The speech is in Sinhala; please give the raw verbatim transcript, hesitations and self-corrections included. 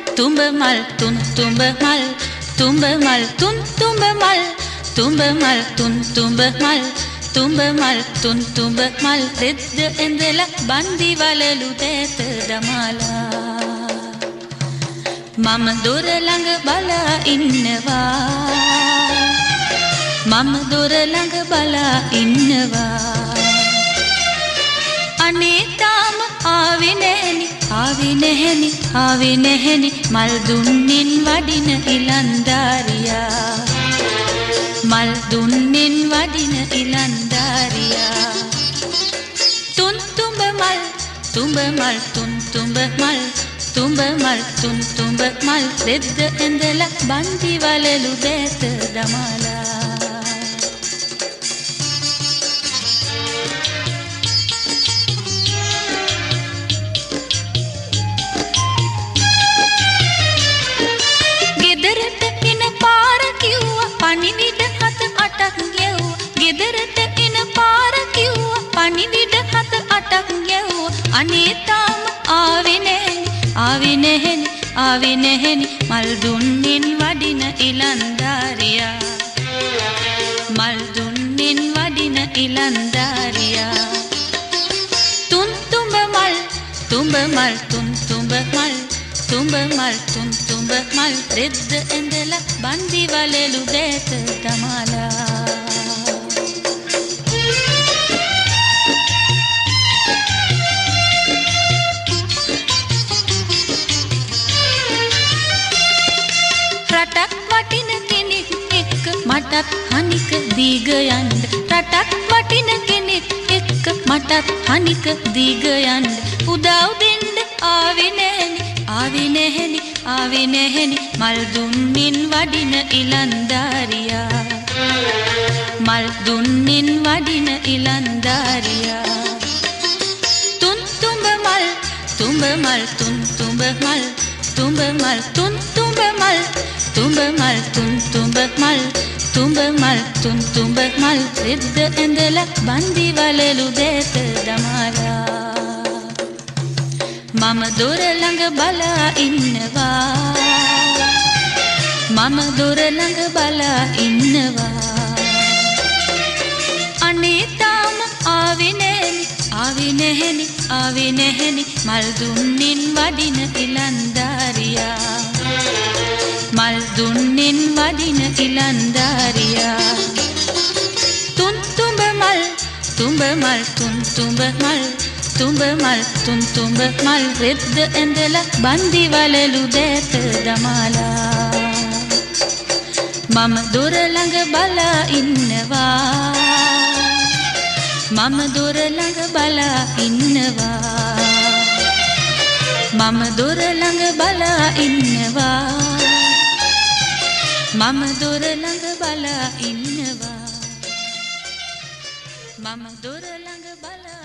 තුඹ මල් තුන් තුඹ මල් තුඹ මල් තුන් තුඹ මල් තුඹ මල් තුන් තුඹ මල් තුඹ මල් තුන් තුඹ මල් රෙද්ද ඇඳලා බන්දි වලලු දේත දමාලා මම දොර ළඟ බලා ඉන්නවා මම දොර ළඟ බලා ඉන්නවා අනේ තාම ආවේ නැහෙනි ආවේ නැහෙනි ආවේ නැහෙනි මල් දුන්නින් වඩින ඉලන්දාරියා මල් දුන්නින් වඩින ඉලන්දාරියා තුන් තුඹ මල් තුඹ මල් තුන් තුඹ මල් තුඹ මල් තුන් තුඹ මල් රෙද්ද ඇඳලා බන්දි වලලු දේත දමාලා ගෙදරට එන පාර කිව්වා පණිවිඩ හත අටක් ගෙව්වා ගෙදරට එන පාර කිව්වා පණිවිඩ හත අටක් ගෙව්වා අනේ තාම ආවේ නැහෙනි ආවේ නැහෙනි ආවේ නැහෙනි මල් දුන්නින් වඩින ඉලන්දාරියා මල් දුන්නින් වඩින ඉලන්දාරියා තුන් තුඹ මල් තුඹ මල් තුන් තුඹ මල් තුඹ මල් තුන් තුඹ මල් රෙද්ද ඇඳලා බන්දි වලලු දේත දමාලා රටක් වටින කෙනෙක් එක්ක මටත් හනික දීග යන්න රටක් වටින කෙනෙක් එක්ක මටත් හනික දීග යන්න උදව් දෙන්න ආවේ නැහෙනි ආවේ නැහෙනි ආවේ නැහෙනි මල් දුන්නින් වඩින ඉලන්දාරියා මල් දුන්නින් වඩින ඉලන්දාරියා තුන් තුඹ මල් තුඹ මල් තුන් තුඹ මල් තුඹ මල් තුන් තුඹ මල් තුඹ මල් තුන් තුඹ මල් තුඹ මල් තුන් තුඹ මල් රෙද්ද ඇඳලා බන්දි වලලු දේත දමාලා මම දොර ළඟ බලා ඉන්නවා මම දොර ළඟ බලා ඉන්නවා අනේ තාම ආවේ නැහෙනි ආවේ නැහෙනි ආවේ නැහෙනි මල් දුන්නින් වඩින ඉලන්දාරියා මල් දුන්නින් වඩින ඉලන්දාරියා තුන් තුඹ මල් තුඹ මල් තුන් තුඹ මල් තුඹ මල් තුන් තුඹ මල් රෙද්ද ඇඳලා බන්දි වලලු දේත දමාලා මම දොර ළඟ බලා ඉන්නවා මම දොර ළඟ බලා ඉන්නවා මම දොර ළඟ බලා ඉන්නවා මම දොර ළඟ බලා ඉන්නවා මම දොර ළඟ බලා